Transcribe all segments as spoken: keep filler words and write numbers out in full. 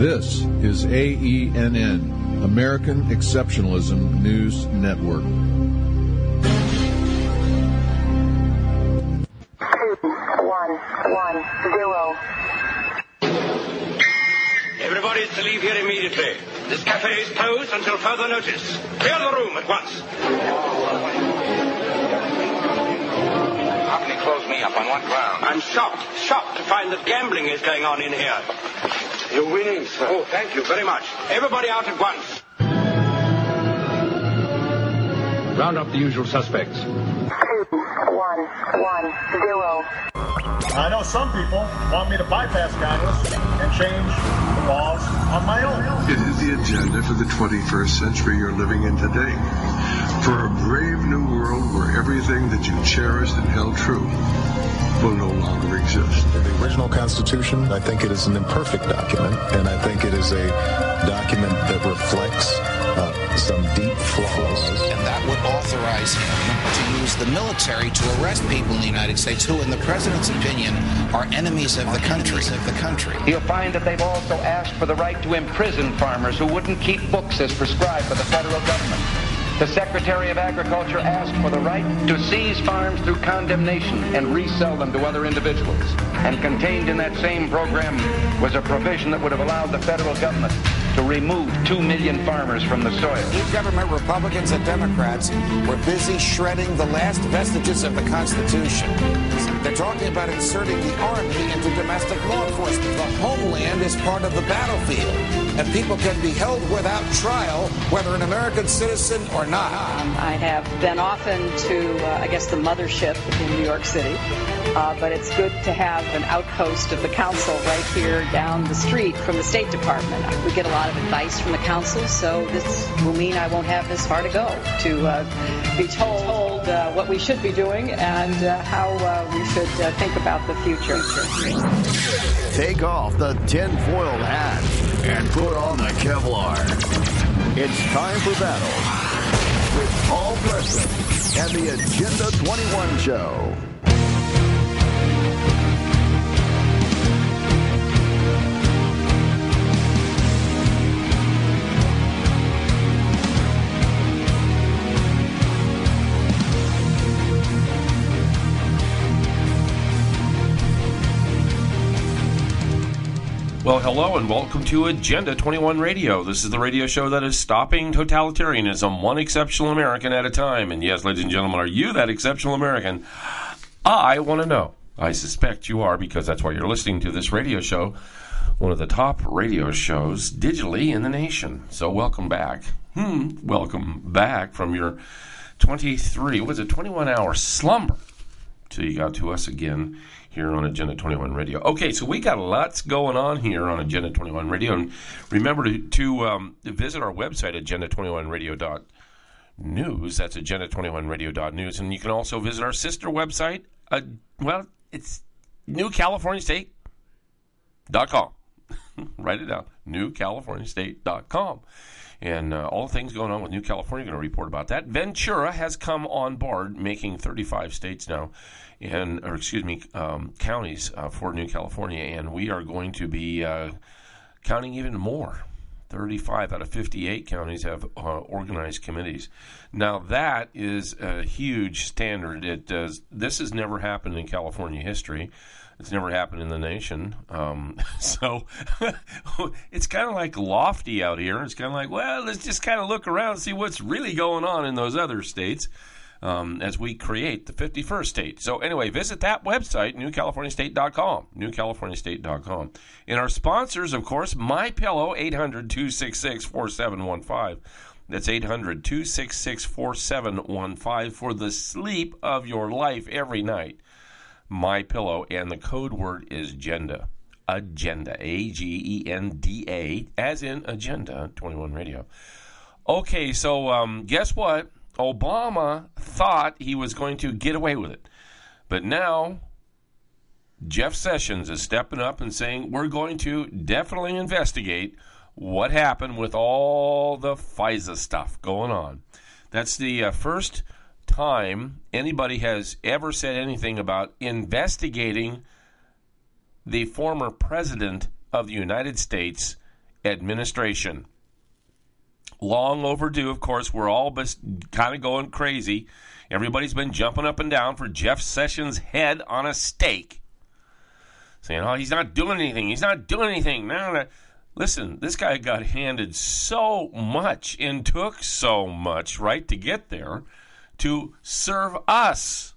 This is A E N N, American Exceptionalism News Network. Two, one, one, zero. Everybody is to leave here immediately. This cafe is closed until further notice. Clear the room at once. How can he close me up? On what ground? I'm shocked, shocked to find that gambling is going on in here. You're winning, sir. Oh, thank you very much. Everybody out at once. Round up the usual suspects. Two, one, one, zero. I know some people want me to bypass Congress and change the laws on my own. It is the agenda for the twenty-first century you're living in today. For a brave new world where everything that you cherished and held true will no longer exist. The original Constitution, I think it is an imperfect document, and I think it is a document that reflects uh, some deep flaws. And that would authorize him to use the military to arrest people in the United States who, in the president's opinion, are enemies of the country. Of the country. You'll find that they've also asked for the right to imprison farmers who wouldn't keep books as prescribed by the federal government. The Secretary of Agriculture asked for the right to seize farms through condemnation and resell them to other individuals. And contained in that same program was a provision that would have allowed the federal government to remove two million farmers from the soil. New government, Republicans and Democrats, were busy shredding the last vestiges of the Constitution. They're talking about inserting the Army into domestic law enforcement. The homeland is part of the battlefield, and people can be held without trial, whether an American citizen or not. Um, I have been often to, uh, I guess, the mothership in New York City, uh, but it's good to have an outpost of the council right here down the street from the State Department. We get a lot of advice from the council, so this will mean I won't have this far to go to uh, be told, told uh, what we should be doing and uh, how uh, we should uh, think about the future. Take off the tinfoil hat and put on the Kevlar. It's time for battle with Paul Preston and the Agenda twenty-one Show. Well, hello and welcome to Agenda twenty-one Radio. This is the radio show that is stopping totalitarianism one exceptional American at a time. And yes, ladies and gentlemen, are you that exceptional American? I want to know. I suspect you are, because that's why you're listening to this radio show, one of the top radio shows digitally in the nation. So welcome back. Hmm, welcome back from your twenty-three, what was it, twenty-one hour slumber till you got to us again here on Agenda twenty-one Radio. Okay, so we got lots going on here on Agenda twenty-one Radio. And remember to, to um, visit our website, agenda twenty-one radio dot news. That's agenda twenty-one radio dot news. And you can also visit our sister website. Uh, well, it's new california state dot com. Write it down, new california state dot com. And uh, all the things going on with New California, going to report about that. Ventura has come on board, making thirty-five states now, and or excuse me, um, counties uh, for New California, and we are going to be uh, counting even more. thirty-five out of fifty-eight counties have uh, organized committees. Now that is a huge standard. It does. This has never happened in California history. It's never happened in the nation. Um, so it's kind of like lofty out here. It's kind of like, well, let's just kind of look around and see what's really going on in those other states um, as we create the fifty-first state. So anyway, visit that website, new california state dot com, new california state dot com. And our sponsors, of course, MyPillow, eight hundred, two six six, four seven one five. That's eight hundred, two six six, four seven one five for the sleep of your life every night. MyPillow, and the code word is agenda. Agenda, A G E N D A, as in Agenda twenty-one Radio. Okay, so um, guess what? Obama thought he was going to get away with it. But now, Jeff Sessions is stepping up and saying, we're going to definitely investigate what happened with all the FISA stuff going on. That's the uh, first time anybody has ever said anything about investigating the former president of the United States administration. Long overdue, of course. We're all kind of going crazy. Everybody's been jumping up and down for Jeff Sessions' head on a stake. Saying, oh, he's not doing anything. He's not doing anything. No, no. Listen, this guy got handed so much and took so much, right, to get there, to serve us.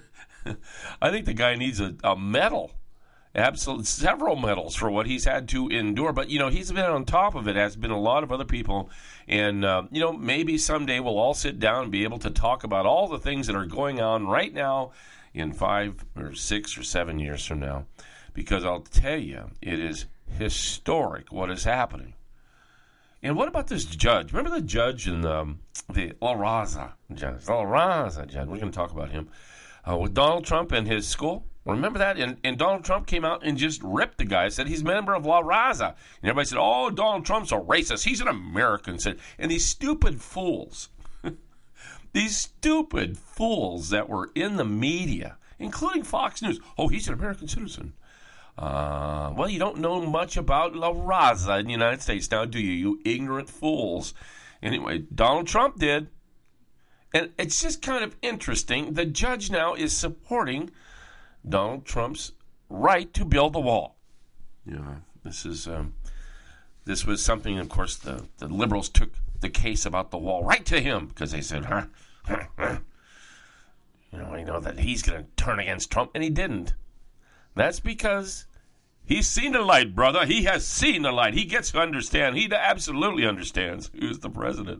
I think the guy needs a, a medal, absolute several medals for what he's had to endure. But, you know, he's been on top of it, as been a lot of other people. And, uh, you know, maybe someday we'll all sit down and be able to talk about all the things that are going on right now in five or six or seven years from now. Because I'll tell you, it is historic what is happening. And what about this judge? Remember the judge in um, the La Raza judge? La Raza judge. We're going to talk about him. Uh, with Donald Trump and his school. Remember that? And, and Donald Trump came out and just ripped the guy. Said he's a member of La Raza. And everybody said, oh, Donald Trump's a racist. He's an American. Said, and these stupid fools, these stupid fools that were in the media, including Fox News. Oh, he's an American citizen. Uh, well, you don't know much about La Raza in the United States now, do you, you ignorant fools? Anyway, Donald Trump did. And it's just kind of interesting. The judge now is supporting Donald Trump's right to build the wall. Yeah, this is um, this was something, of course, the, the liberals took the case about the wall right to him because they said, huh, huh, huh. You know, I know that he's going to turn against Trump, and he didn't. That's because he's seen the light, brother. He has seen the light. He gets to understand. He absolutely understands who's the president.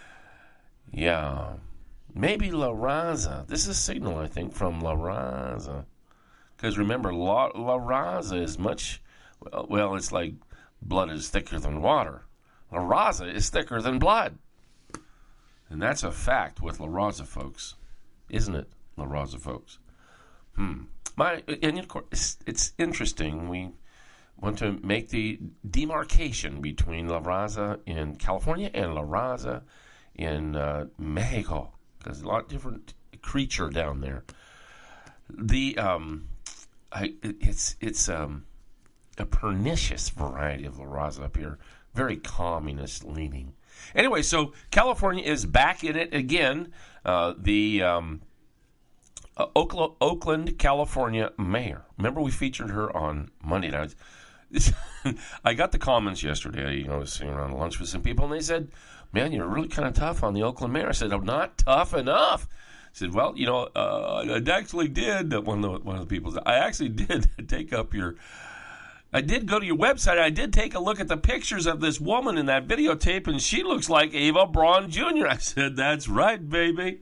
Yeah. Maybe La Raza. This is a signal, I think, from La Raza. Because remember, La, La Raza is much, well, well, it's like blood is thicker than water. La Raza is thicker than blood. And that's a fact with La Raza folks. Isn't it, La Raza folks? Hmm. My, and of course, it's, it's interesting. We want to make the demarcation between La Raza in California and La Raza in uh, Mexico. There's a lot different creature down there. The um, I, it's it's um, a pernicious variety of La Raza up here, very communist leaning. Anyway, so California is back in it again. Uh, the um, uh, Oakland, Oakland, California mayor. Remember we featured her on Monday nights. I got the comments yesterday. You know, I was sitting around lunch with some people, and they said, man, you're really kind of tough on the Oakland mayor. I said, I'm not tough enough. I said, well, you know, uh, I actually did, one of, the, one of the people said, I actually did take up your, I did go to your website. I did take a look at the pictures of this woman in that videotape, and she looks like Eva Braun Junior I said, that's right, baby.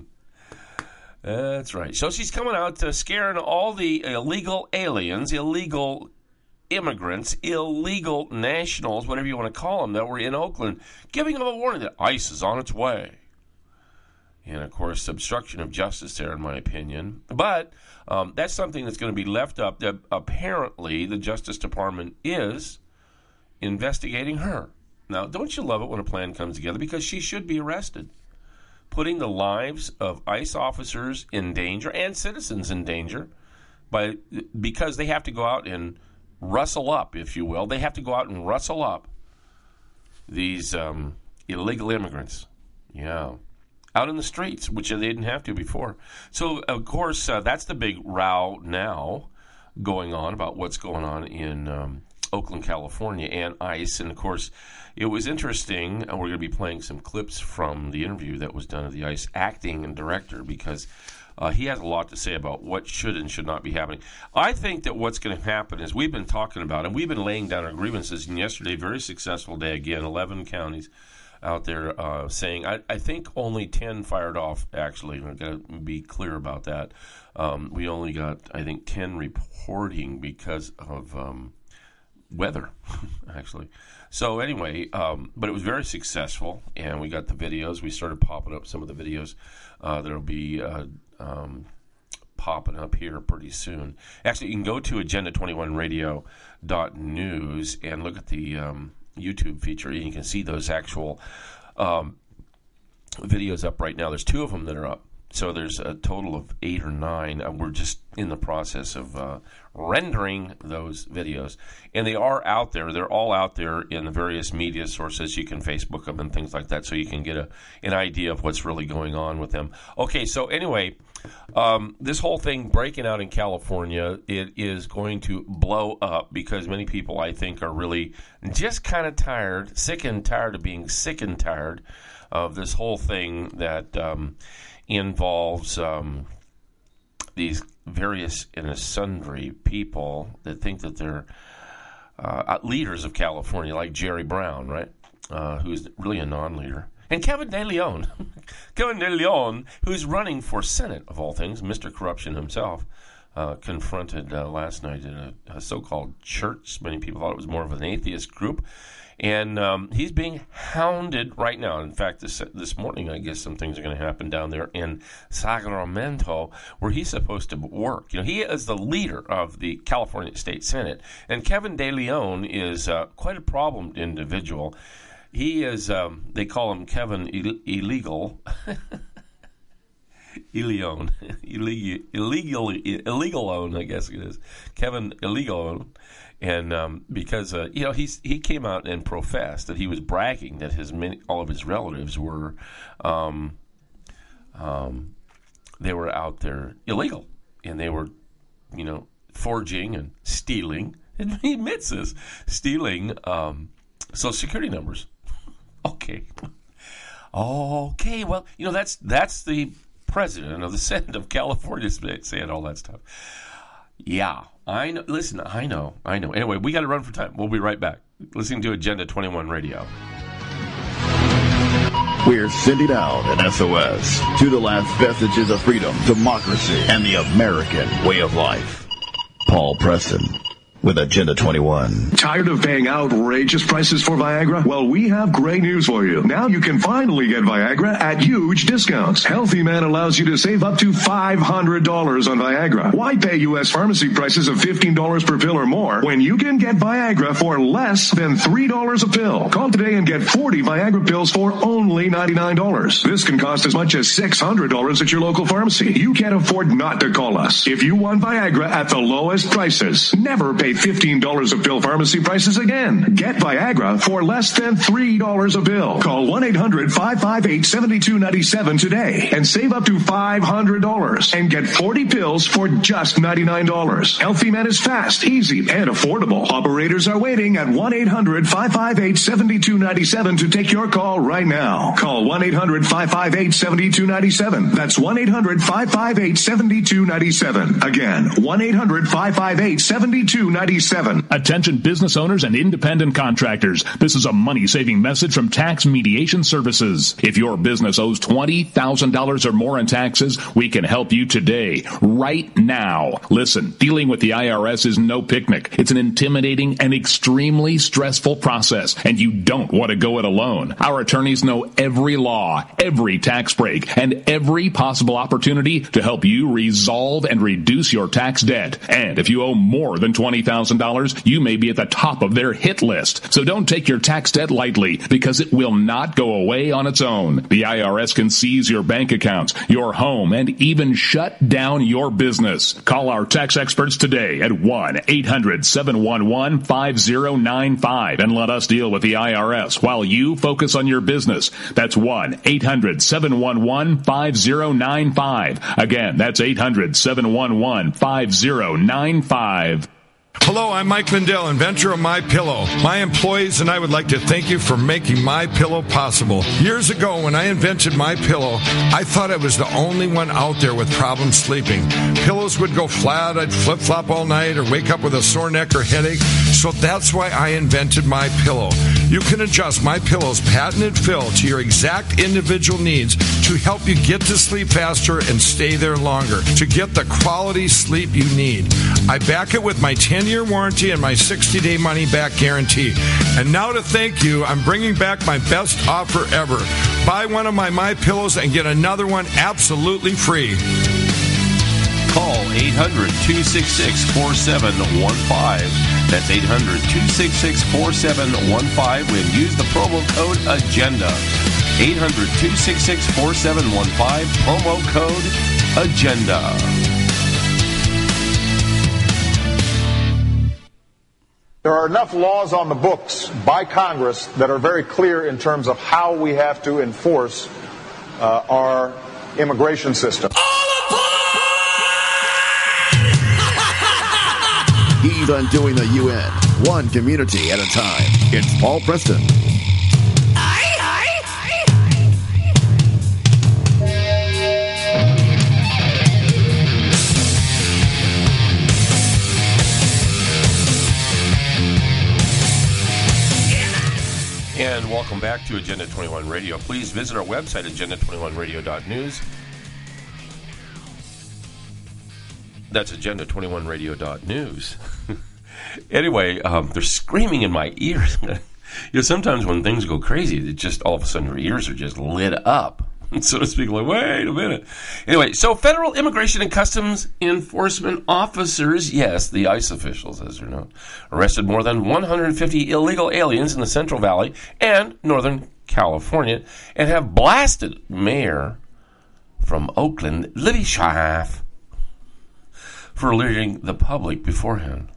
That's right. So she's coming out to scaring all the illegal aliens, illegal immigrants, illegal nationals, whatever you want to call them, that were in Oakland, giving them a warning that ICE is on its way. And, of course, obstruction of justice there, in my opinion. But um, that's something that's going to be left up. That apparently, the Justice Department is investigating her. Now, don't you love it when a plan comes together? Because she should be arrested. Putting the lives of ICE officers in danger and citizens in danger by because they have to go out and rustle up, if you will. They have to go out and rustle up these um, illegal immigrants. Yeah. Out in the streets, which they didn't have to before. So, of course, uh, that's the big row now going on about what's going on in um, Oakland, California, and ICE. And, of course, it was interesting, and we're going to be playing some clips from the interview that was done of the ICE acting director because uh, he has a lot to say about what should and should not be happening. I think that what's going to happen is we've been talking about, and we've been laying down our grievances, and yesterday, very successful day again, eleven counties out there uh, saying, I, I think only ten fired off, actually. I've got to be clear about that. Um, we only got, I think, ten reporting because of um, weather, actually. So anyway, um, but it was very successful, and we got the videos. We started popping up some of the videos uh, that will be uh, um, popping up here pretty soon. Actually, you can go to agenda twenty-one radio dot news and look at the um, YouTube feature, and you can see those actual um, videos up right now. There's two of them that are up. so there's a total of eight or nine. Uh, we're just in the process of uh, rendering those videos. And they are out there. They're all out there in the various media sources. You can Facebook them and things like that, so you can get a, an idea of what's really going on with them. Okay, so anyway, um, this whole thing breaking out in California, it is going to blow up because many people, I think, are really just kind of tired, sick and tired of being sick and tired of this whole thing that um, involves um, these various and sundry people that think that they're uh, leaders of California, like Jerry Brown, right, uh, who's really a non-leader. And Kevin De Leon, Kevin De Leon, who's running for Senate, of all things, Mister Corruption himself, uh, confronted uh, last night in a, a so-called church. Many people thought it was more of an atheist group. And um, he's being hounded right now. In fact, this this morning, I guess some things are going to happen down there in Sacramento, where he's supposed to work. You know, he is the leader of the California State Senate, and Kevin De Leon is uh, quite a problem individual. He is, um, they call him Kevin Ill- Illegal. Illeon. Illegal, illegal, illegal own, I guess it is. Kevin Illegal own. And um, because uh, you know he's he came out and professed that he was bragging that his many, all of his relatives were um, um, they were out there illegal, and they were you know forging and stealing. And he admits this, stealing um, Social Security numbers. Okay, okay. Well, you know that's that's the president of the Senate of California saying all that stuff. Yeah. I know. Listen, I know. I know. Anyway, we got to run for time. We'll be right back. Listening to Agenda twenty-one Radio. We're sending out an S O S to the last vestiges of freedom, democracy, and the American way of life. Paul Preston with Agenda twenty-one. Tired of paying outrageous prices for Viagra? Well, we have great news for you. Now you can finally get Viagra at huge discounts. Healthy Man allows you to save up to five hundred dollars on Viagra. Why pay U S pharmacy prices of fifteen dollars per pill or more when you can get Viagra for less than three dollars a pill? Call today and get forty Viagra pills for only ninety-nine dollars. This can cost as much as six hundred dollars at your local pharmacy. You can't afford not to call us. If you want Viagra at the lowest prices, never pay fifteen dollars a pill pharmacy prices again. Get Viagra for less than three dollars a pill. Call one eight hundred five five eight seven two nine seven today and save up to five hundred dollars and get forty pills for just ninety-nine dollars. Healthy Man is fast, easy, and affordable. Operators are waiting at one eight hundred five five eight seven two nine seven to take your call right now. Call one eight hundred five five eight seven two nine seven. That's one eight hundred five five eight seven two nine seven. Again, one eight hundred five five eight seven two nine seven. Attention business owners and independent contractors. This is a money-saving message from Tax Mediation Services. If your business owes twenty thousand dollars or more in taxes, we can help you today, right now. Listen, dealing with the I R S is no picnic. It's an intimidating and extremely stressful process, and you don't want to go it alone. Our attorneys know every law, every tax break, and every possible opportunity to help you resolve and reduce your tax debt. And if you owe more than twenty thousand dollars, you may be at the top of their hit list. So don't take your tax debt lightly, because it will not go away on its own. The I R S can seize your bank accounts, your home, and even shut down your business. Call our tax experts today at one eight hundred seven one one five zero nine five and let us deal with the I R S while you focus on your business. That's one eight hundred seven one one five zero nine five. Again, that's eight hundred seven one one five zero nine five. Hello, I'm Mike Lindell, inventor of MyPillow. My employees and I would like to thank you for making MyPillow possible. Years ago, when I invented MyPillow, I thought I was the only one out there with problems sleeping. Pillows would go flat, I'd flip-flop all night, or wake up with a sore neck or headache. So that's why I invented MyPillow. You can adjust MyPillow's patented fill to your exact individual needs to help you get to sleep faster and stay there longer, to get the quality sleep you need. I back it with my ten-year warranty and my sixty-day money-back guarantee. And now to thank you, I'm bringing back my best offer ever. Buy one of my MyPillows and get another one absolutely free. Call eight hundred two six six four seven one five. That's eight hundred two six six four seven one five and use the promo code AGENDA. eight hundred, two six six, four seven one five, promo code AGENDA. There are enough laws on the books by Congress that are very clear in terms of how we have to enforce uh, our immigration system. He's undoing the U N, one community at a time. It's Paul Preston. And welcome back to Agenda twenty-one Radio. Please visit our website, agenda twenty-one radio dot news. That's agenda twenty-one radio dot news. Anyway, um, they're screaming in my ears. You know, sometimes when things go crazy, it just all of a sudden your ears are just lit up, so to speak. Like, wait a minute. Anyway, so federal immigration and customs enforcement officers, yes, the ICE officials, as they're known, arrested more than one hundred fifty illegal aliens in the Central Valley and Northern California and have blasted Mayor from Oakland, Libby Schaaf, for alerting the public beforehand.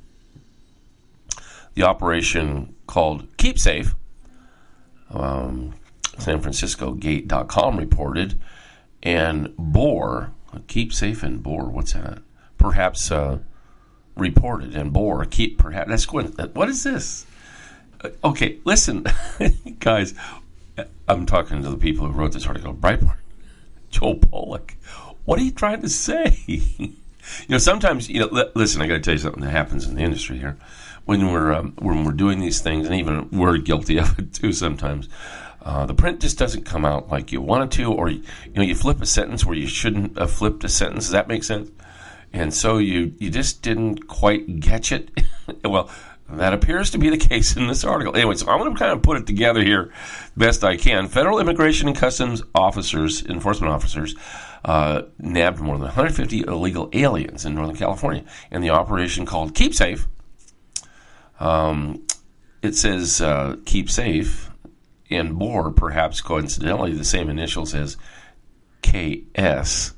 The operation, called Keep Safe, um, San Francisco Gate dot com reported, and Bore, Keep Safe and Bore, what's that? Perhaps uh, reported, and Bore, keep perhaps, that's what, what is this? Uh, okay, listen, guys, I'm talking to the people who wrote this article, Breitbart, Joel Pollack, what are you trying to say? You know, sometimes, you know, l- listen, I got to tell you something that happens in the industry here. When we're um, when we're doing these things, and even we're guilty of it too sometimes, uh, the print just doesn't come out like you want it to, or you know, you flip a sentence where you shouldn't have flipped a sentence. Does that make sense? And so you you just didn't quite catch it. Well, that appears to be the case in this article. Anyway, so I'm going to kind of put it together here best I can. Federal Immigration and Customs officers, enforcement officers, uh, nabbed more than one hundred fifty illegal aliens in Northern California in the operation called Keep Safe. Um, it says uh, Keep Safe, and Bore, perhaps coincidentally, the same initials as K S.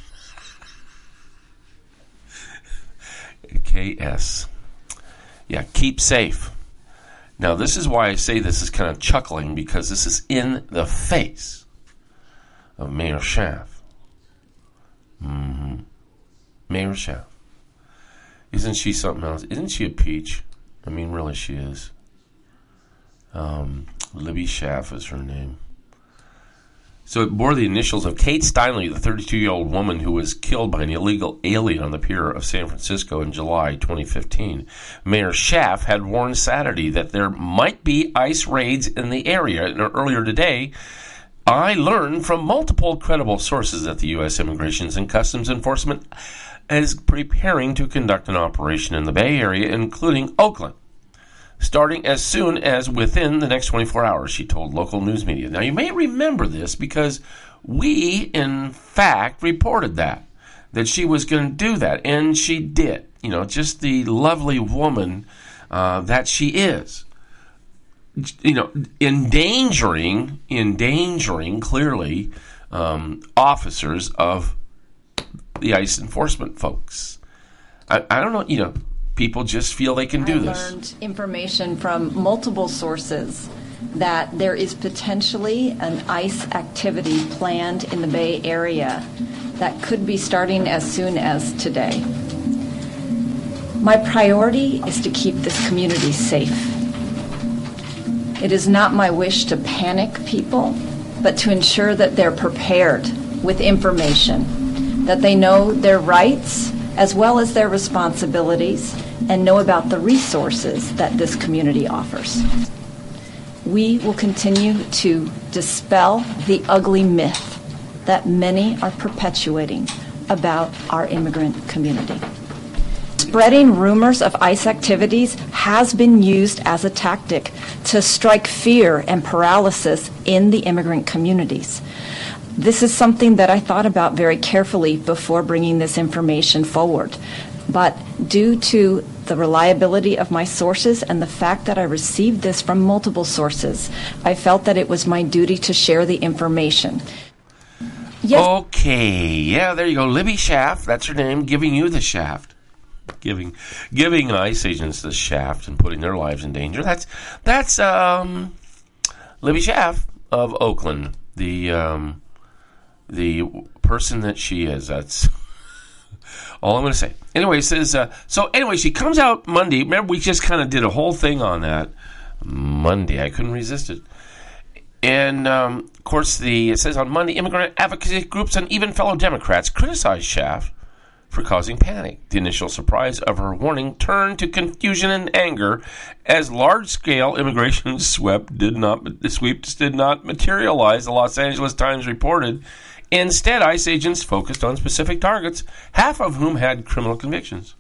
K S. Yeah, Keep Safe. Now, this is why I say this is kind of chuckling, because this is in the face of Mayor Schaaf. Mm-hmm. Mayor Schaaf. Isn't she something else? Isn't she a peach? I mean, really, she is. Um, Libby Schaaf is her name. So it bore the initials of Kate Steinle, the thirty-two-year-old woman who was killed by an illegal alien on the pier of San Francisco in July twenty fifteen. Mayor Schaaf had warned Saturday that there might be ICE raids in the area. And earlier today, I learned from multiple credible sources that the U S Immigration and Customs Enforcement is preparing to conduct an operation in the Bay Area, including Oakland, starting as soon as within the next twenty-four hours, she told local news media. Now, you may remember this because we, in fact, reported that, that she was going to do that, and she did. You know, just the lovely woman uh, that she is. You know, endangering, endangering, clearly, um, officers of the ICE enforcement folks. I, I don't know, you know, people just feel they can do I this. I learned information from multiple sources that there is potentially an ICE activity planned in the Bay Area that could be starting as soon as today. My priority is to keep this community safe. It is not my wish to panic people, but to ensure that they're prepared with information, that they know their rights as well as their responsibilities, and know about the resources that this community offers. We will continue to dispel the ugly myth that many are perpetuating about our immigrant community. Spreading rumors of ICE activities has been used as a tactic to strike fear and paralysis in the immigrant communities. This is something that I thought about very carefully before bringing this information forward. But due to the reliability of my sources and the fact that I received this from multiple sources, I felt that it was my duty to share the information. Yes. Okay, yeah, there you go. Libby Schaaf, that's her name, giving you the shaft. Giving giving ICE agents the shaft and putting their lives in danger. That's that's um, Libby Schaaf of Oakland, the um, the person that she is. That's all I'm going to say. Anyway, it says uh, so. Anyway, she comes out Monday. Remember, we just kind of did a whole thing on that Monday. I couldn't resist it. And um, of course, the it says on Monday, immigrant advocacy groups and even fellow Democrats criticized Schaaf for causing panic. The initial surprise of her warning turned to confusion and anger as large-scale immigration sweep did not sweeps did not materialize. The Los Angeles Times reported. Instead, ICE agents focused on specific targets, half of whom had criminal convictions.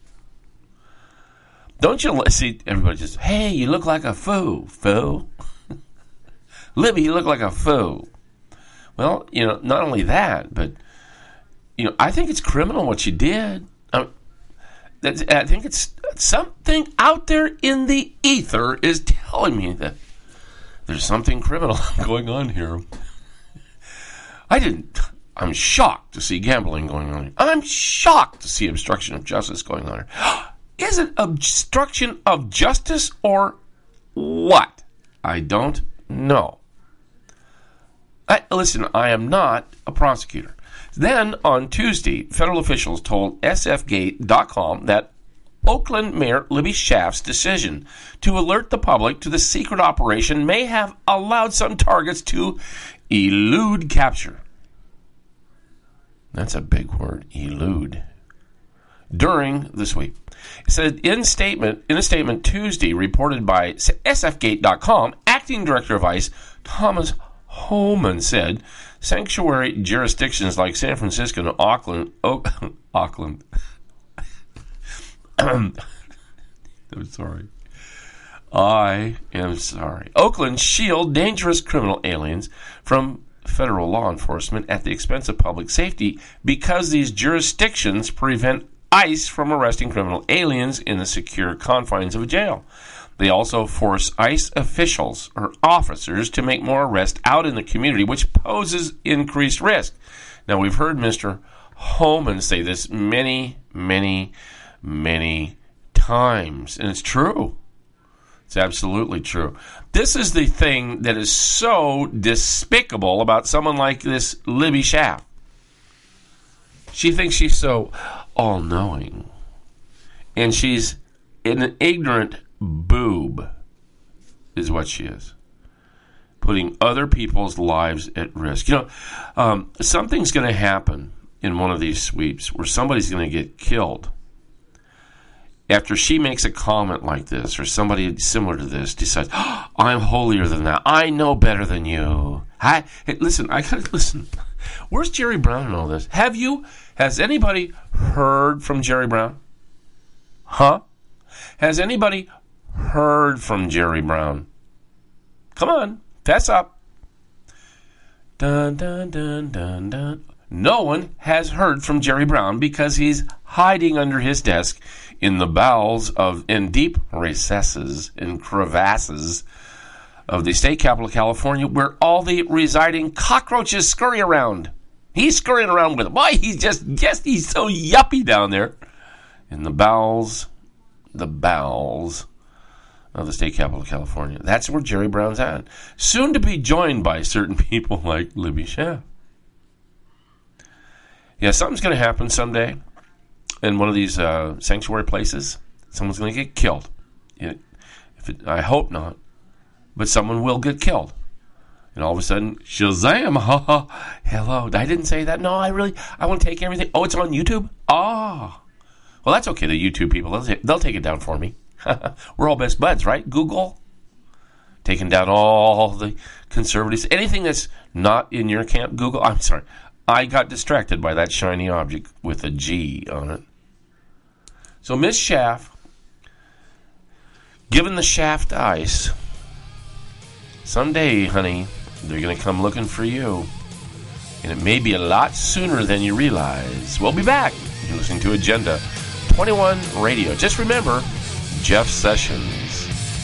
Don't you see? Everybody just, hey, you look like a fool, fool. Libby, you look like a fool. Well, you know, not only that, but you know, I think it's criminal what she did. I, I think it's something out there in the ether is telling me that there's something criminal going on here. I didn't. I'm shocked to see gambling going on here. I'm shocked to see obstruction of justice going on here. Is it obstruction of justice or what? I don't know. I, listen, I am not a prosecutor. Then, on Tuesday, federal officials told S F gate dot com that Oakland Mayor Libby Schaaf's decision to alert the public to the secret operation may have allowed some targets to elude capture. That's a big word, elude. During the sweep. It said in statement in a statement Tuesday reported by S F gate dot com, acting director of ICE Thomas Homan said sanctuary jurisdictions like San Francisco and Auckland, Oak, Auckland. I'm sorry. I am sorry. Oakland shield dangerous criminal aliens from federal law enforcement at the expense of public safety because these jurisdictions prevent ICE from arresting criminal aliens in the secure confines of a jail. They also force ICE officials or officers to make more arrests out in the community, which poses increased risk. Now, we've heard Mister Homan say this many, many, many times, and it's true. It's absolutely true. This is the thing that is so despicable about someone like this Libby Schaaf. She thinks she's so all-knowing, and she's an ignorant boob is what she is, putting other people's lives at risk. You know, um, something's going to happen in one of these sweeps where somebody's going to get killed after she makes a comment like this, or somebody similar to this decides, oh, I'm holier than that. I know better than you. I hey, listen. I gotta listen. Where's Jerry Brown in all this? Have you? Has anybody heard from Jerry Brown? Huh? Has anybody heard from Jerry Brown? Come on, fess up. Dun, dun, dun, dun, dun. No one has heard from Jerry Brown because he's hiding under his desk in the bowels of, in deep recesses and crevasses of the state capital of California, where all the residing cockroaches scurry around. He's scurrying around with them. Why? He's just, yes, he's so yuppie down there in the bowels, the bowels of the state capital of California. That's where Jerry Brown's at. Soon to be joined by certain people like Libby Schaaf. Yeah, something's going to happen someday in one of these uh, sanctuary places. Someone's going to get killed. It, if it, I hope not, but someone will get killed. And all of a sudden, Shazam! Ha ha! Hello. I didn't say that. No, I really, I want to take everything. Oh, it's on YouTube? Ah. Oh. Well, that's okay. The YouTube people, they'll, t- they'll take it down for me. We're all best buds, right? Google. Taking down all the conservatives. Anything that's not in your camp, Google. I'm sorry. I got distracted by that shiny object with a G on it. So Miss Schaaf, given the shaft ice, someday, honey, they're going to come looking for you. And it may be a lot sooner than you realize. We'll be back. You're listening to Agenda twenty-one Radio. Just remember, Jeff Sessions.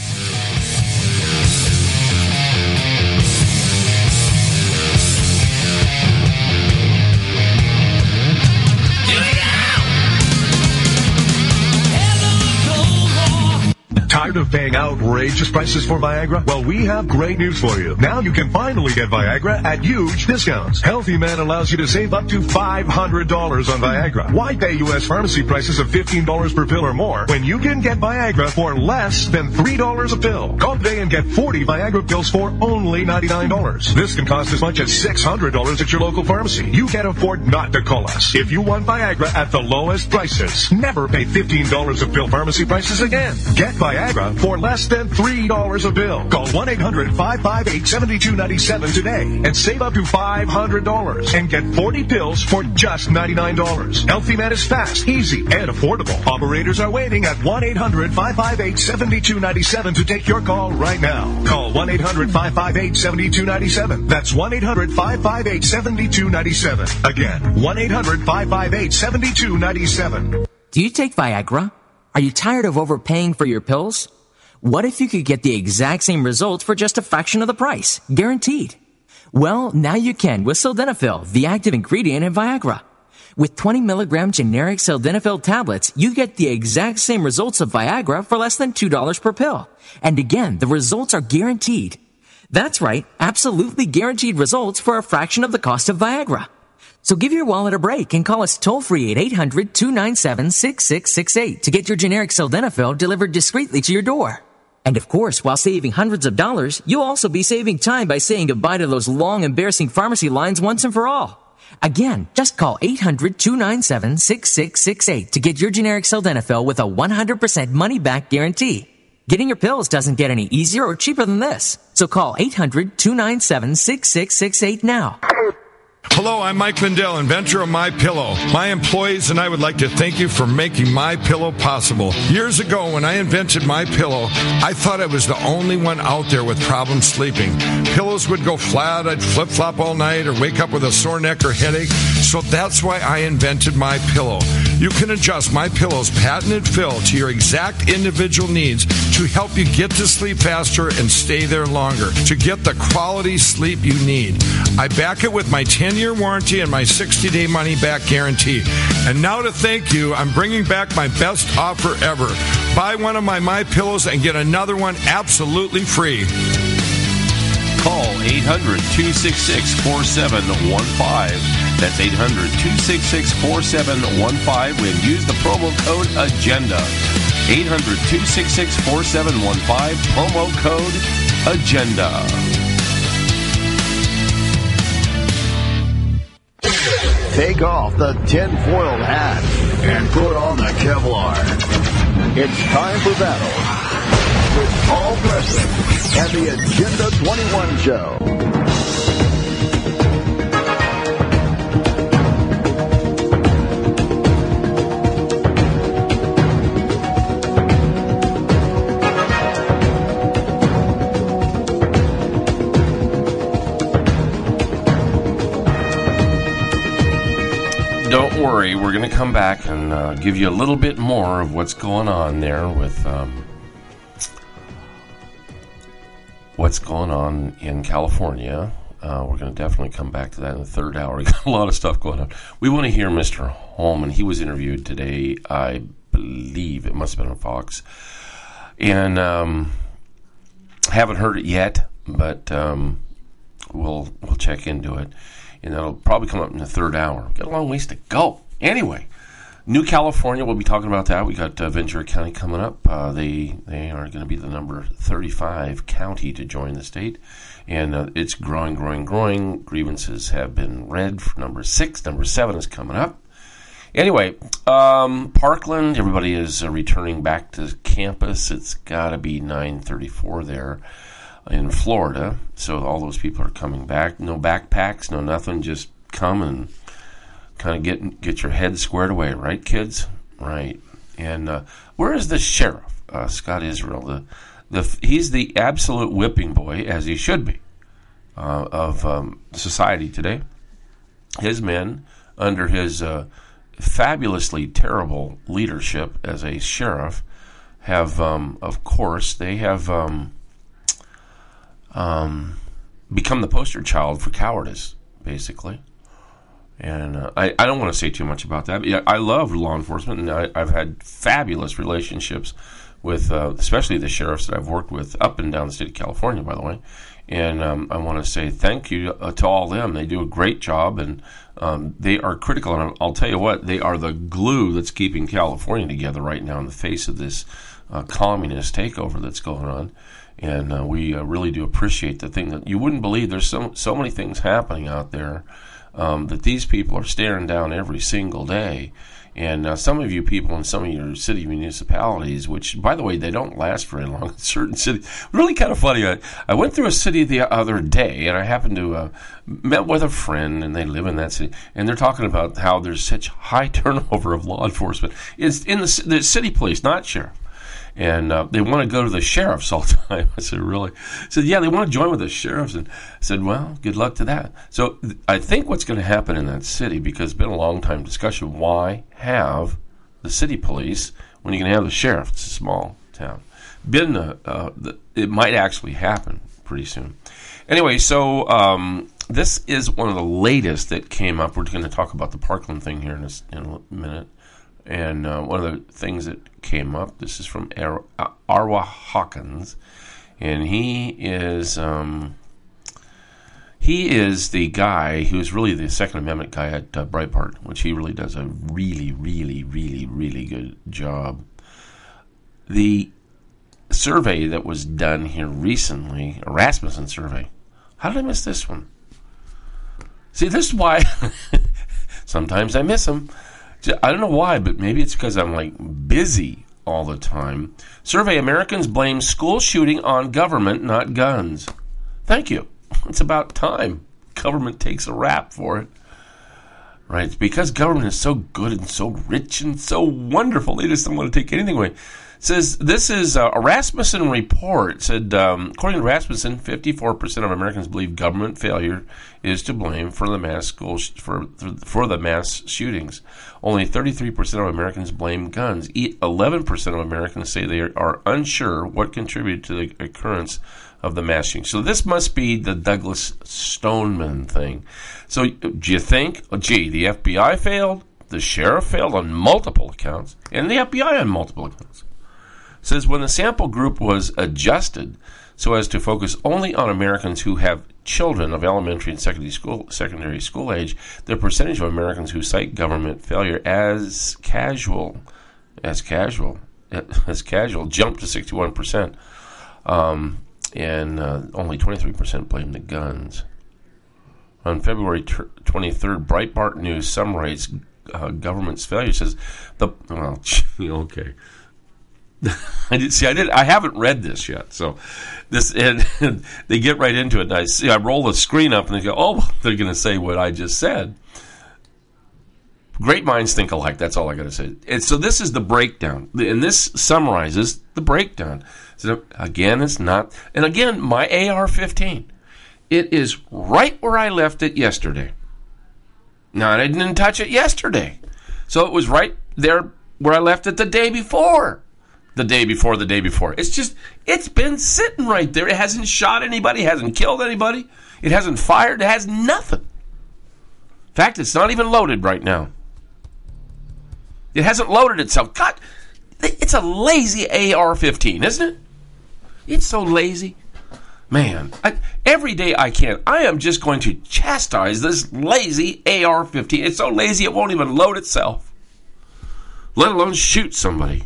Tired of paying outrageous prices for Viagra? Well, we have great news for you. Now you can finally get Viagra at huge discounts. Healthy Man allows you to save up to five hundred dollars on Viagra. Why pay U S pharmacy prices of fifteen dollars per pill or more when you can get Viagra for less than three dollars a pill? Call today and get forty Viagra pills for only ninety-nine dollars. This can cost as much as six hundred dollars at your local pharmacy. You can't afford not to call us. If you want Viagra at the lowest prices, never pay fifteen dollars a pill pharmacy prices again. Get Viagra for less than three dollars a pill. Call one eight hundred five five eight seven two nine seven today and save up to five hundred dollars and get forty pills for just ninety-nine dollars. Healthy Man is fast, easy, and affordable. Operators are waiting at one eight hundred five five eight seven two nine seven to take your call right now. Call one eight hundred five five eight seven two nine seven. That's one eight hundred five five eight seven two nine seven. Again, one eight hundred five five eight seven two nine seven. Do you take Viagra? Are you tired of overpaying for your pills? What if you could get the exact same results for just a fraction of the price? Guaranteed. Well, now you can with Sildenafil, the active ingredient in Viagra. With twenty milligram generic Sildenafil tablets, you get the exact same results of Viagra for less than two dollars per pill. And again, the results are guaranteed. That's right, absolutely guaranteed results for a fraction of the cost of Viagra. So give your wallet a break and call us toll-free at eight hundred two nine seven six six six eight to get your generic Sildenafil delivered discreetly to your door. And of course, while saving hundreds of dollars, you'll also be saving time by saying goodbye to those long, embarrassing pharmacy lines once and for all. Again, just call eight hundred two nine seven six six six eight to get your generic Sildenafil with a one hundred percent money-back guarantee. Getting your pills doesn't get any easier or cheaper than this. So call eight hundred two nine seven six six six eight now. Hello, I'm Mike Lindell, inventor of MyPillow. My employees and I would like to thank you for making MyPillow possible. Years ago, when I invented MyPillow, I thought I was the only one out there with problems sleeping. Pillows would go flat, I'd flip-flop all night, or wake up with a sore neck or headache. So that's why I invented MyPillow. You can adjust MyPillow's patented fill to your exact individual needs to help you get to sleep faster and stay there longer, to get the quality sleep you need. I back it with my ten-year warranty and my sixty-day money-back guarantee. And now to thank you, I'm bringing back my best offer ever. Buy one of my MyPillows and get another one absolutely free. Call eight hundred two six six four seven one five. That's eight hundred two six six four seven one five and use the promo code AGENDA. eight hundred two six six four seven one five, promo code AGENDA. Take off the tinfoil hat and put on the Kevlar. It's time for battle with Paul Preston and the Agenda twenty-one Show. Don't worry, we're going to come back and uh, give you a little bit more of what's going on there with um, what's going on in California. Uh, we're going to definitely come back to that in the third hour. We got a lot of stuff going on. We want to hear Mister Holman. He was interviewed today, I believe. It must have been on Fox. And um, haven't heard it yet, but um, we'll we'll check into it. And that'll probably come up in the third hour. Got a long ways to go. Anyway, New California, we'll be talking about that. We got uh, Ventura County coming up. Uh, they they are going to be the number thirty-five county to join the state. And uh, it's growing, growing, growing. Grievances have been read for number six. Number seven is coming up. Anyway, um, Parkland, everybody is uh, returning back to campus. It's got to be nine thirty-four there in Florida, so all those people are coming back. No backpacks, no nothing. Just come and kind of get get your head squared away, right, kids? Right. And uh, where is the sheriff, uh, Scott Israel? The the he's the absolute whipping boy, as he should be, uh, of um, society today. His men, under his uh, fabulously terrible leadership as a sheriff, have, um, of course, they have um, um, become the poster child for cowardice, basically. And uh, I, I don't want to say too much about that. But I love law enforcement, and I, I've had fabulous relationships with, uh, especially the sheriffs that I've worked with up and down the state of California, by the way. And um, I want to say thank you uh, to all of them. They do a great job, and um, they are critical. And I'll tell you what, they are the glue that's keeping California together right now in the face of this uh, communist takeover that's going on. And uh, we uh, really do appreciate the thing that you wouldn't believe. There's so so many things happening out there um, that these people are staring down every single day. And uh, some of you people in some of your city municipalities, which, by the way, they don't last very long in certain cities. Really kind of funny. I, I went through a city the other day, and I happened to uh, met with a friend, and they live in that city. And they're talking about how there's such high turnover of law enforcement. It's in the, the city police, not sheriff. And uh, they want to go to the sheriffs all the time. I said, really? I said, yeah, they want to join with the sheriffs. And I said, well, good luck to that. So th- I think what's going to happen in that city, because it's been a long time discussion, why have the city police when you can have the sheriff? It's a small town. Been uh, uh, the, it might actually happen pretty soon. Anyway, so um, this is one of the latest that came up. We're going to talk about the Parkland thing here in a, in a minute. And uh, one of the things that came up, this is from Ar- Arwa Hawkins, and he is um, he is the guy who's really the Second Amendment guy at uh, Breitbart, which he really does a really, really, really, really good job. The survey that was done here recently, a Rasmussen survey. How did I miss this one? See, this is why sometimes I miss them. I don't know why, but maybe it's because I'm like busy all the time. Survey: Americans blame school shooting on government, not guns. Thank you. It's about time government takes a rap for it. Right? It's because government is so good and so rich and so wonderful. They just don't want to take anything away. It says, this is a Rasmussen report. It said, um, according to Rasmussen, fifty-four percent of Americans believe government failure is to blame for the mass school sh- for for the mass shootings. Only thirty-three percent of Americans blame guns. eleven percent of Americans say they are, are unsure what contributed to the occurrence of the mass shooting. So this must be the Douglas Stoneman thing. So do you think, oh, gee, the F B I failed, the sheriff failed on multiple accounts, and the F B I on multiple accounts? It says when the sample group was adjusted so as to focus only on Americans who have children of elementary and secondary school secondary school age, the percentage of Americans who cite government failure as casual, as casual, as casual jumped to sixty-one percent, um, and uh, only twenty-three percent blame the guns. On February twenty-third, Breitbart News summarized uh, government's failure. It says the well, okay. I did see. I did. I haven't read this yet. So this, and, and they get right into it. And I see. I roll the screen up, and they go, "Oh, they're going to say what I just said." Great minds think alike. That's all I got to say. And so this is the breakdown, and this summarizes the breakdown. So again, it's not. And again, my A R fifteen, it is right where I left it yesterday. Now I didn't touch it yesterday, so it was right there where I left it the day before. The day before, the day before. It's just, it's been sitting right there. It hasn't shot anybody, hasn't killed anybody. It hasn't fired, it has nothing. In fact, it's not even loaded right now. It hasn't loaded itself. God, it's a lazy A R fifteen, isn't it? It's so lazy. Man, I, every day I can, I am just going to chastise this lazy A R fifteen. It's so lazy it won't even load itself, let alone shoot somebody.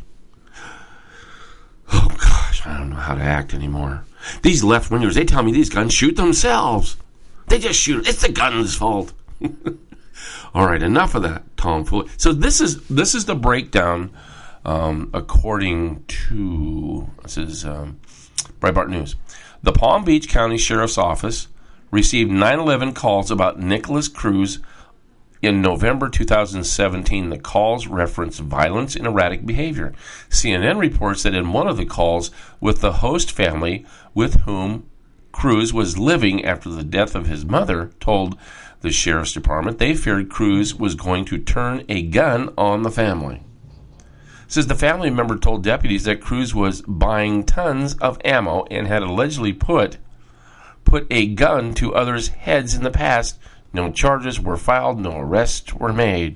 Oh, gosh, I don't know how to act anymore. These left-wingers, they tell me these guns shoot themselves. They just shoot. It's the gun's fault. All right, enough of that tomfoolery. So this is this is the breakdown um, according to, this is um, Breitbart News. The Palm Beach County Sheriff's Office received nine eleven calls about Nicholas Cruz in November two thousand seventeen. The calls reference violence and erratic behavior. C N N reports that in one of the calls with the host family with whom Cruz was living after the death of his mother told the sheriff's department they feared Cruz was going to turn a gun on the family. says the family member told deputies that Cruz was buying tons of ammo and had allegedly put put a gun to others' heads in the past. No charges were filed, no arrests were made.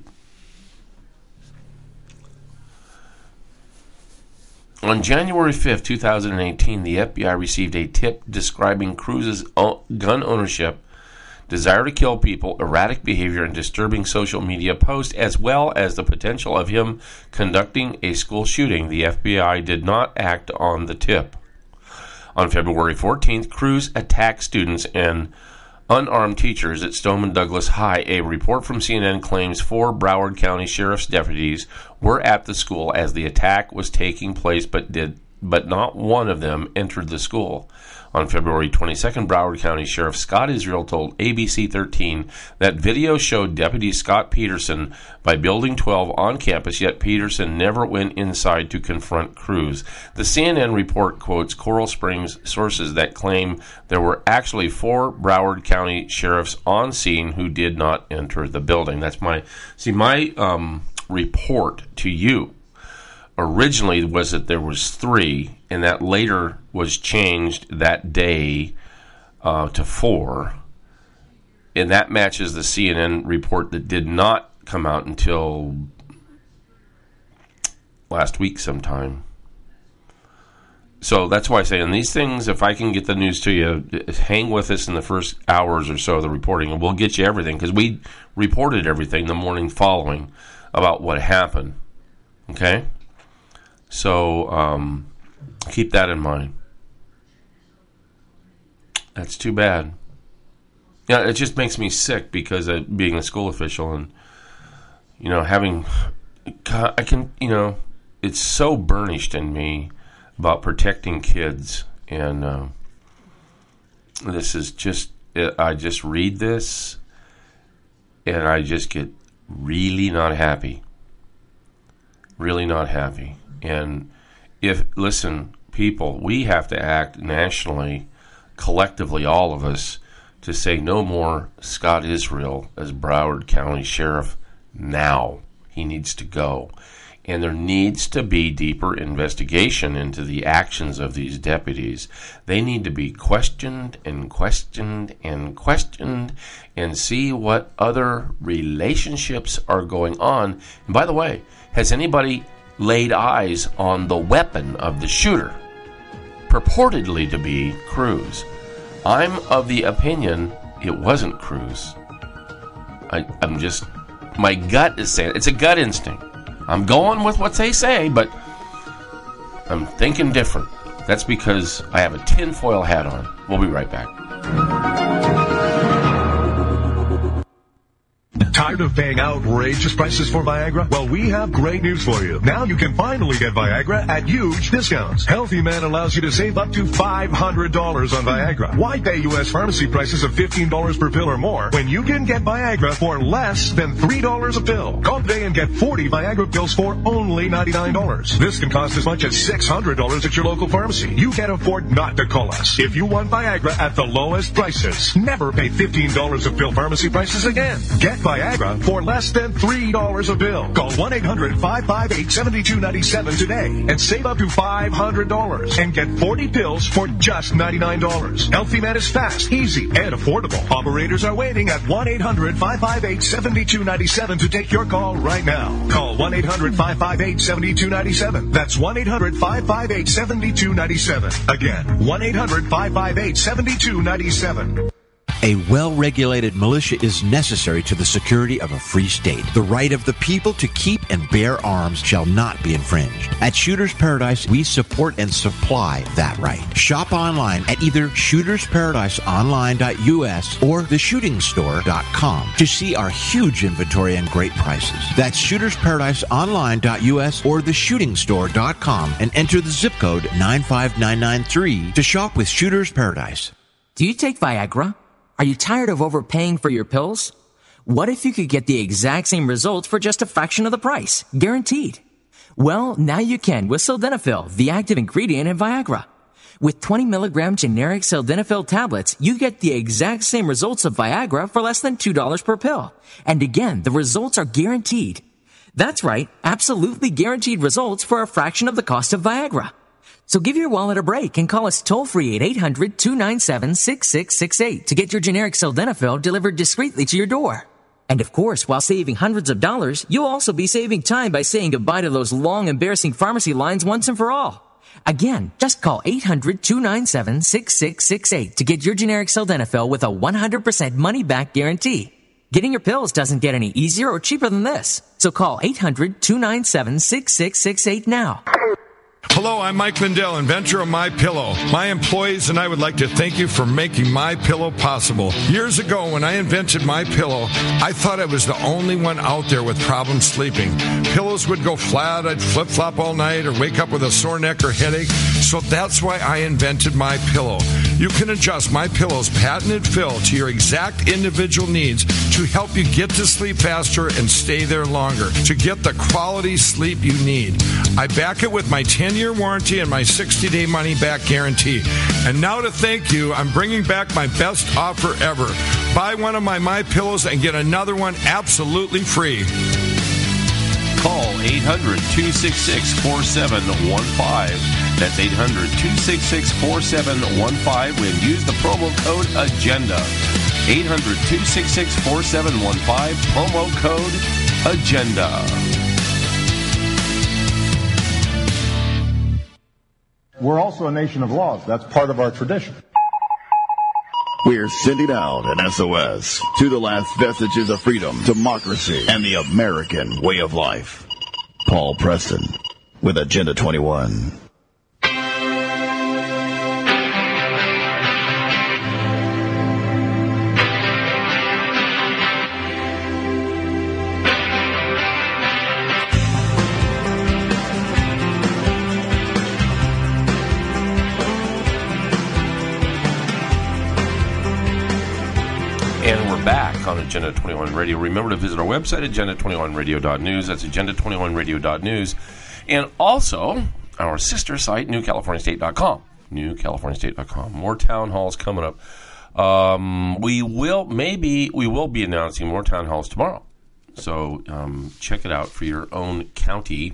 On January fifth, twenty eighteen, the F B I received a tip describing Cruz's gun ownership, desire to kill people, erratic behavior, and disturbing social media posts, as well as the potential of him conducting a school shooting. The F B I did not act on the tip. On February fourteenth, Cruz attacked students and unarmed teachers at Stoneman Douglas High. A report from C N N claims four Broward County Sheriff's deputies were at the school as the attack was taking place, but did but not one of them entered the school. On February twenty-second, Broward County Sheriff Scott Israel told A B C thirteen that video showed Deputy Scott Peterson by Building twelve on campus, yet Peterson never went inside to confront Cruz. The C N N report quotes Coral Springs sources that claim there were actually four Broward County sheriffs on scene who did not enter the building. That's my, see, my um, report to you originally was that there was three, and that later was changed that day uh, to four, and that matches the C N N report that did not come out until last week sometime. So that's why I say, on these things, if I can get the news to you, hang with us in the first hours or so of the reporting, and we'll get you everything, because we reported everything the morning following about what happened. Okay? So, um, keep that in mind. That's too bad. Yeah, it just makes me sick because of being a school official and, you know, having, I can, you know, it's so burnished in me about protecting kids. And uh, this is just, I just read this and I just get really not happy. Really not happy. And if, listen, people, we have to act nationally, collectively, all of us, to say no more Scott Israel as Broward County Sheriff now. He needs to go. And there needs to be deeper investigation into the actions of these deputies. They need to be questioned and questioned and questioned and see what other relationships are going on. And by the way, has anybody laid eyes on the weapon of the shooter, purportedly to be Cruz? I'm of the opinion it wasn't Cruz. I, I'm just, my gut is saying, it's a gut instinct. I'm going with what they say, but I'm thinking different. That's because I have a tinfoil hat on. We'll be right back. Tired of paying outrageous prices for Viagra? Well, we have great news for you. Now you can finally get Viagra at huge discounts. Healthy Man allows you to save up to five hundred dollars on Viagra. Why pay U S pharmacy prices of fifteen dollars per pill or more when you can get Viagra for less than three dollars a pill? Call today and get forty Viagra pills for only ninety-nine dollars. This can cost as much as six hundred dollars at your local pharmacy. You can't afford not to call us. If you want Viagra at the lowest prices, never pay fifteen dollars a pill pharmacy prices again. Get Viagra for less than three dollars a pill. Call one eight hundred five five eight seven two nine seven today and save up to five hundred dollars and get forty pills for just ninety-nine dollars. Healthy Man is fast, easy, and affordable. Operators are waiting at one eight hundred five five eight seven two nine seven to take your call right now. Call one eight hundred five five eight seven two nine seven. That's one eight hundred five five eight seven two nine seven. Again, one eight hundred five five eight seven two nine seven. A well-regulated militia is necessary to the security of a free state. The right of the people to keep and bear arms shall not be infringed. At Shooters Paradise, we support and supply that right. Shop online at either shooters paradise online dot U S or the shooting store dot com to see our huge inventory and great prices. That's shooters paradise online dot U S or the shooting store dot com and enter the zip code nine five nine nine three to shop with Shooters Paradise. Do you take Viagra? Are you tired of overpaying for your pills? What if you could get the exact same results for just a fraction of the price? Guaranteed. Well, now you can with Sildenafil, the active ingredient in Viagra. With twenty milligram generic Sildenafil tablets, you get the exact same results of Viagra for less than two dollars per pill. And again, the results are guaranteed. That's right, absolutely guaranteed results for a fraction of the cost of Viagra. So give your wallet a break and call us toll-free at eight hundred, two nine seven, six six six eight to get your generic sildenafil delivered discreetly to your door. And of course, while saving hundreds of dollars, you'll also be saving time by saying goodbye to those long, embarrassing pharmacy lines once and for all. Again, just call eight hundred, two nine seven, six six six eight to get your generic sildenafil with a one hundred percent money-back guarantee. Getting your pills doesn't get any easier or cheaper than this. So call eight hundred, two nine seven, six six six eight now. Hello, I'm Mike Lindell, inventor of MyPillow. My employees and I would like to thank you for making MyPillow possible. Years ago, when I invented MyPillow, I thought I was the only one out there with problems sleeping. Pillows would go flat, I'd flip-flop all night, or wake up with a sore neck or headache. So that's why I invented MyPillow. You can adjust MyPillow's patented fill to your exact individual needs to help you get to sleep faster and stay there longer, to get the quality sleep you need. I back it with my ten-year warranty and my sixty-day money-back guarantee. And now to thank you, I'm bringing back my best offer ever. Buy one of my MyPillows and get another one absolutely free. Call eight hundred, two six six, four seven one five. That's eight hundred, two six six, four seven one five and use the promo code AGENDA. eight hundred, two six six, four seven one five, promo code AGENDA. We're also a nation of laws. That's part of our tradition. We're sending out an S O S to the last vestiges of freedom, democracy, and the American way of life. Paul Preston with Agenda twenty-one. And we're back on Agenda twenty-one Radio. Remember to visit our website, agenda twenty-one radio dot news. That's agenda twenty-one radio dot news. And also our sister site, new california state dot com. new california state dot com. More town halls coming up. Um, we will, maybe, we will be announcing more town halls tomorrow. So um, check it out for your own county.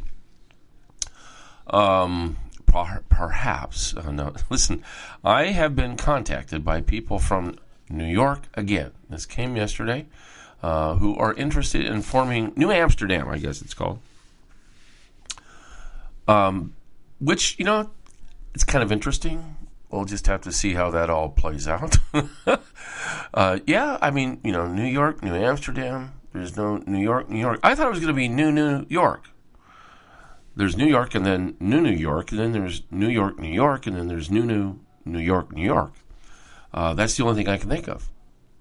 Um, per- perhaps. Uh, no, listen, I have been contacted by people from New York again. This came yesterday. Uh, who are interested in forming New Amsterdam, I guess it's called. Um, which, you know, it's kind of interesting. We'll just have to see how that all plays out. uh, yeah, I mean, you know, New York, New Amsterdam. There's no New York, New York. I thought it was going to be New New York. There's New York and then New New York, and then there's New York, New York, and then there's New New New York, New York. Uh, that's the only thing I can think of.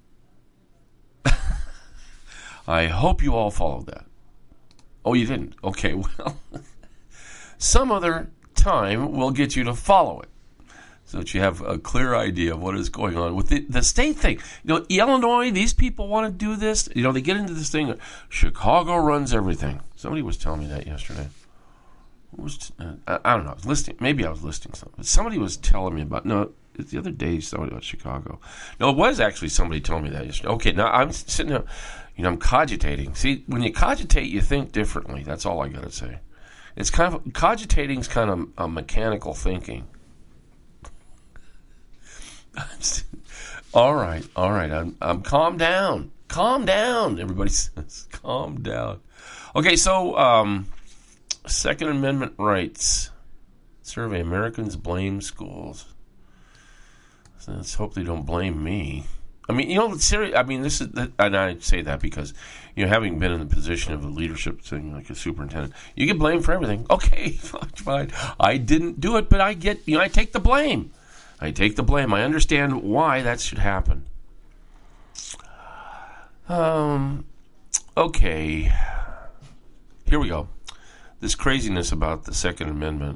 I hope you all followed that. Oh, you didn't? Okay, well, some other time we'll get you to follow it so that you have a clear idea of what is going on with the, the state thing. You know, Illinois, these people want to do this. You know, they get into this thing. Chicago runs everything. Somebody was telling me that yesterday. Was, uh, I, I don't know. I was listening. Maybe I was listening to something. But somebody was telling me about, no, the other day, somebody about Chicago. No, it was actually somebody telling me that yesterday. Okay, now I'm sitting there, you know, I'm cogitating. See, when you cogitate, you think differently. That's all I got to say. It's kind of, cogitating is kind of a mechanical thinking. all right, all right. I'm, I'm calm down. Calm down. Everybody says, calm down. Okay, so, um, Second Amendment rights. Survey, Americans blame schools. So let's hope they don't blame me. I mean, you know, serious. I mean, this is, and I say that because, you know, having been in the position of a leadership thing, like a superintendent, you get blamed for everything. Okay, fine. I didn't do it, but I get, you know, I take the blame. I take the blame. I understand why that should happen. Um, okay. Here we go. This craziness about the Second Amendment.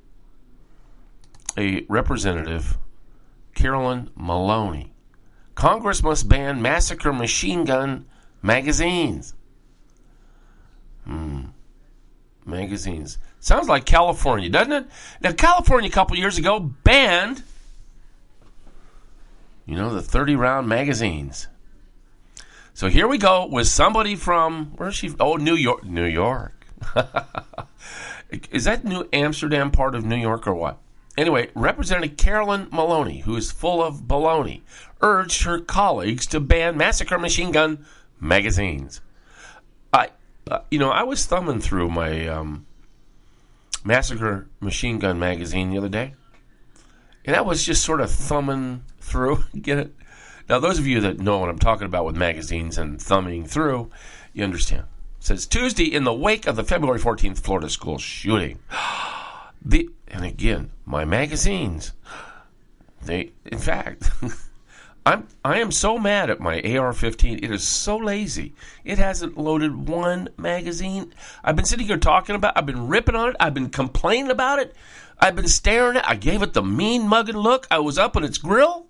A representative, Carolyn Maloney. Congress must ban massacre machine gun magazines. Hmm. Magazines. Sounds like California, doesn't it? Now, California a couple years ago banned, you know, the thirty round magazines. So here we go with somebody from, where is she? Oh, New York. New York. Is that New Amsterdam part of New York or what? Anyway, Representative Carolyn Maloney, who is full of baloney, urged her colleagues to ban Massacre Machine Gun magazines. I, uh, you know, I was thumbing through my um, Massacre Machine Gun magazine the other day, and I was just sort of thumbing through. Get it? Now, those of you that know what I'm talking about with magazines and thumbing through, you understand. It says, Tuesday, in the wake of the February fourteenth Florida school shooting. the And again, my magazines, they, in fact, I'm, I am so mad at my A R fifteen. It is so lazy. It hasn't loaded one magazine. I've been sitting here talking about, I've been ripping on it. I've been complaining about it. I've been staring at it. I gave it the mean mugging look. I was up on its grill.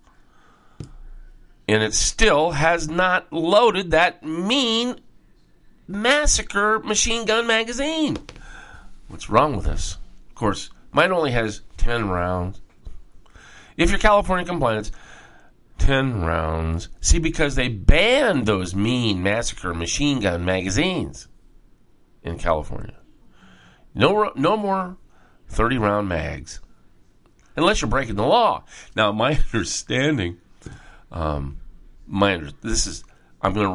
And it still has not loaded that mean Massacre Machine Gun magazine. What's wrong with this? Of course, mine only has ten rounds. If you're California compliant, ten rounds. See, because they banned those mean Massacre Machine Gun magazines in California. No, no more thirty-round mags. Unless you're breaking the law. Now, my understanding... Um, my this is I'm gonna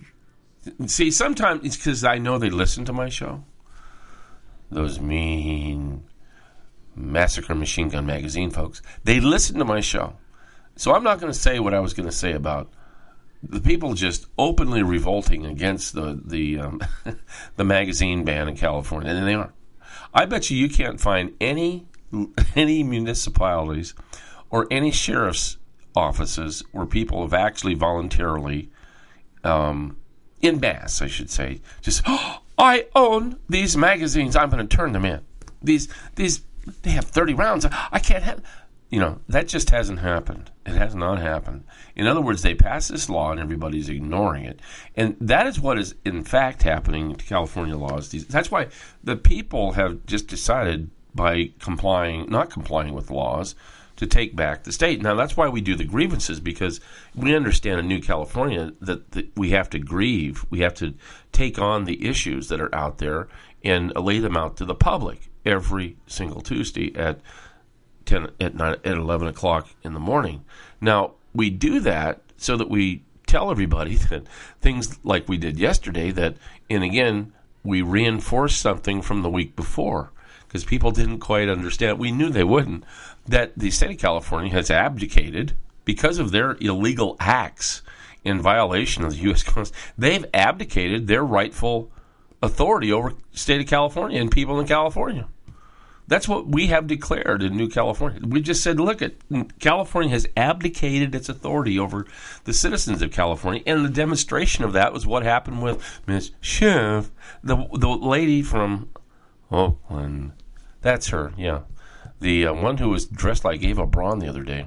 see sometimes it's because I know they listen to my show. Those mean Massacre Machine Gun magazine folks, they listen to my show, so I'm not going to say what I was going to say about the people just openly revolting against the the um, the magazine ban in California, and they are. I bet you you can't find any any municipalities or any sheriff's offices where people have actually voluntarily, um, in mass, I should say, just, oh, I own these magazines. I'm going to turn them in. These, these, they have thirty rounds. I can't have, you know, that just hasn't happened. It has not happened. In other words, they passed this law and everybody's ignoring it. And that is what is, in fact, happening to California laws. That's why the people have just decided by complying, not complying with laws, to take back the state. Now, that's why we do the grievances, because we understand in New California that, that we have to grieve. We have to take on the issues that are out there and lay them out to the public every single Tuesday at ten, at nine, at eleven o'clock in the morning. Now, we do that so that we tell everybody that things like we did yesterday, that, and again, we reinforce something from the week before, because people didn't quite understand. We knew they wouldn't. That the state of California has abdicated because of their illegal acts in violation of the U S Constitution. They've abdicated their rightful authority over the state of California and people in California. That's what we have declared in New California. We just said, look, at California has abdicated its authority over the citizens of California, and the demonstration of that was what happened with Miz Schiff, the the lady from Oakland. That's her, yeah. The uh, one who was dressed like Eva Braun the other day.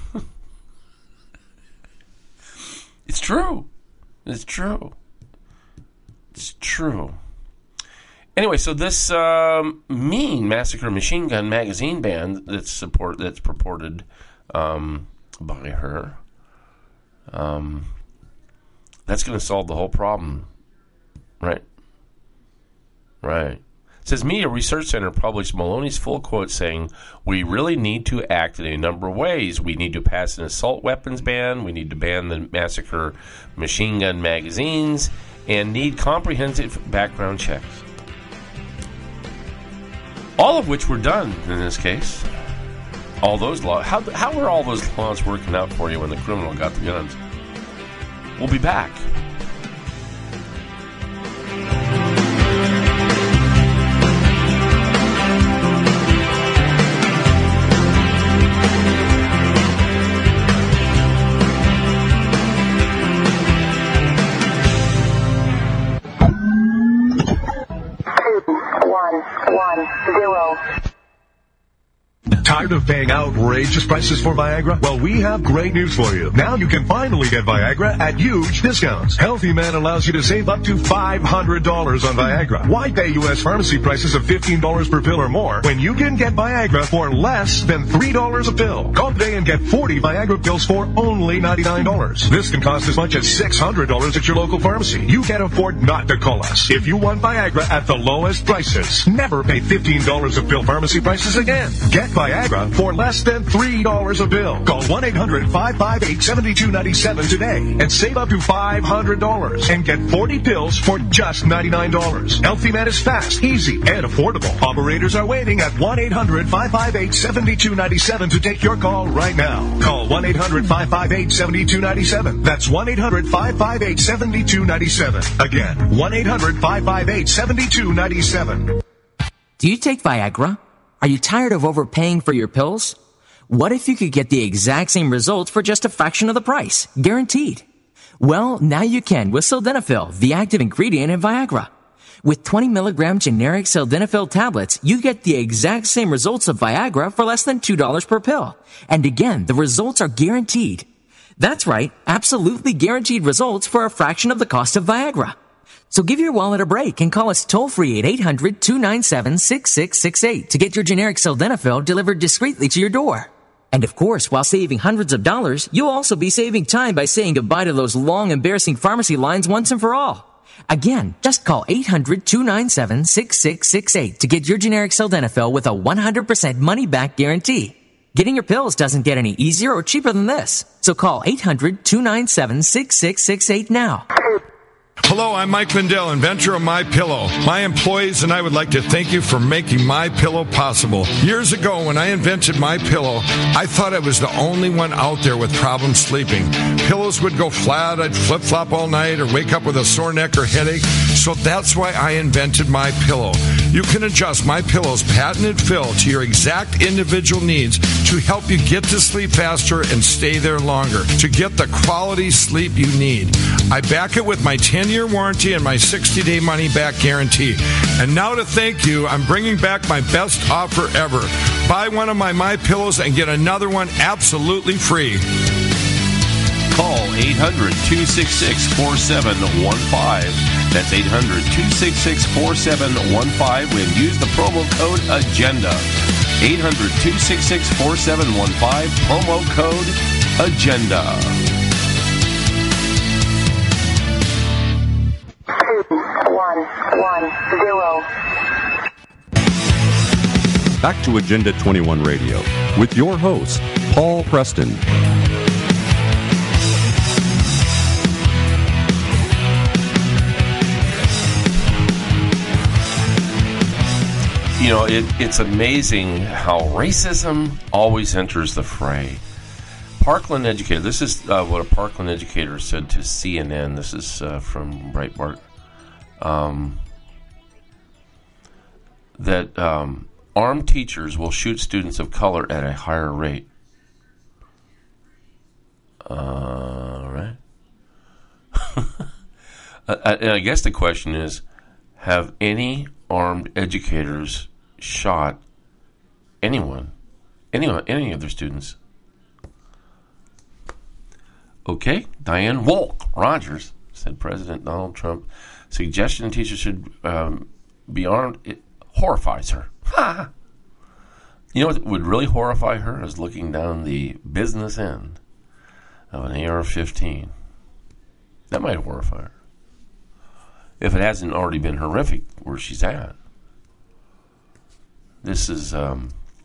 It's true. It's true. It's true. Anyway, so this um, mean Massacre Machine Gun magazine ban that's support that's purported um, by her, um, that's going to solve the whole problem, right? Right. It says, Media Research Center published Maloney's full quote saying, we really need to act in a number of ways. We need to pass an assault weapons ban. We need to ban the Massacre Machine Gun magazines and need comprehensive background checks. All of which were done in this case. All those laws. How, how were all those laws working out for you when the criminal got the guns? We'll be back. Tired of paying outrageous prices for Viagra? Well, we have great news for you. Now you can finally get Viagra at huge discounts. Healthy Man allows you to save up to five hundred dollars on Viagra. Why pay U S pharmacy prices of fifteen dollars per pill or more when you can get Viagra for less than three dollars a pill? Call today and get forty Viagra pills for only ninety-nine dollars. This can cost as much as six hundred dollars at your local pharmacy. You can't afford not to call us. If you want Viagra at the lowest prices, never pay fifteen dollars a pill pharmacy prices again. Get Viagra for less than three dollars a pill. Call one eight hundred five five eight seven two nine seven today and save up to five hundred dollars and get forty pills for just ninety-nine dollars. Healthy Man is fast, easy, and affordable. Operators are waiting at one eight hundred five five eight seven two nine seven to take your call right now. Call one eight hundred five five eight seven two nine seven. That's one eight hundred five five eight seven two nine seven. Again, one eight hundred five five eight seven two nine seven. Do you take Viagra? Are you tired of overpaying for your pills? What if you could get the exact same results for just a fraction of the price? Guaranteed. Well, now you can with Sildenafil, the active ingredient in Viagra. With twenty milligram generic Sildenafil tablets, you get the exact same results of Viagra for less than two dollars per pill. And again, the results are guaranteed. That's right, absolutely guaranteed results for a fraction of the cost of Viagra. So give your wallet a break and call us toll-free at eight hundred two nine seven six six six eight to get your generic Sildenafil delivered discreetly to your door. And of course, while saving hundreds of dollars, you'll also be saving time by saying goodbye to those long, embarrassing pharmacy lines once and for all. Again, just call eight hundred two nine seven six six six eight to get your generic Sildenafil with a one hundred percent money-back guarantee. Getting your pills doesn't get any easier or cheaper than this. So call eight hundred two nine seven six six six eight now. Hello, I'm Mike Lindell, inventor of MyPillow. My employees and I would like to thank you for making MyPillow possible. Years ago, when I invented MyPillow, I thought I was the only one out there with problems sleeping. Pillows would go flat, I'd flip-flop all night, or wake up with a sore neck or headache. So that's why I invented MyPillow. You can adjust MyPillow's patented fill to your exact individual needs to help you get to sleep faster and stay there longer, to get the quality sleep you need. I back it with my ten-year warranty and my sixty-day money-back guarantee. And now to thank you, I'm bringing back my best offer ever. Buy one of my MyPillows and get another one absolutely free. Call eight hundred two six six four seven one five. That's eight hundred two six six four seven one five and use the promo code AGENDA. eight hundred two six six four seven one five, promo code AGENDA. One, one, zero. Back to Agenda twenty-one Radio with your host, Paul Preston. You know, it, it's amazing how racism always enters the fray. Parkland educator, this is uh, what a Parkland educator said to C N N. This is uh, from Breitbart. Um, that um, armed teachers will shoot students of color at a higher rate. Uh, right? And I guess the question is, have any armed educators shot anyone, anyone, any of their students? Okay, Diane Wolk Rogers, said President Donald Trump. Suggestion teachers should um, be armed. It horrifies her. You know what would really horrify her is looking down the business end of an A R fifteen. That might horrify her. If it hasn't already been horrific where she's at. This is, um,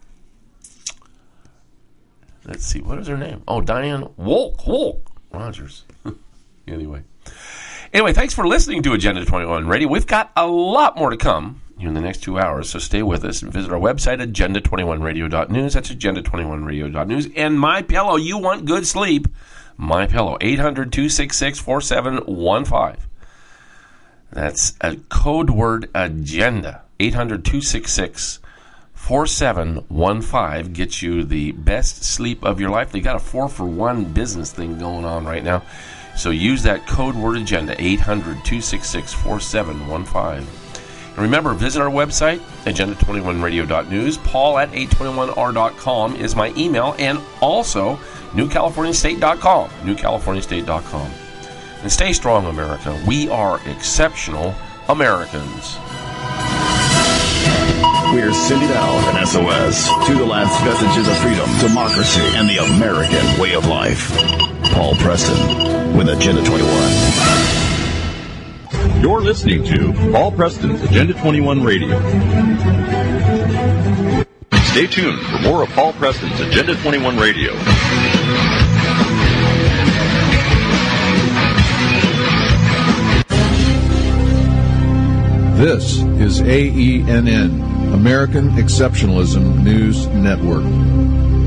let's see, what is her name? Oh, Diane Wolk, Wolk Rogers. Anyway. Anyway, thanks for listening to Agenda twenty-one Radio. We've got a lot more to come in the next two hours, so stay with us and visit our website, agenda twenty-one radio dot news. That's agenda twenty-one radio dot news. And MyPillow, you want good sleep. MyPillow, eight hundred two six six four seven one five. That's a code word agenda. eight hundred two six six four seven one five gets you the best sleep of your life. They got a four for one business thing going on right now. So use that code word agenda, eight hundred two six six four seven one five. And remember, visit our website, agenda twenty-one radio dot news. Paul at eight twenty-one r dot com is my email, and also new california state dot com, new california state dot com. And stay strong, America. We are exceptional Americans. We're sending out an S O S to the last vestiges of freedom, democracy, and the American way of life. Paul Preston with Agenda twenty-one. You're listening to Paul Preston's Agenda twenty-one Radio. Stay tuned for more of Paul Preston's Agenda twenty-one Radio. This is A E N N, American Exceptionalism News Network.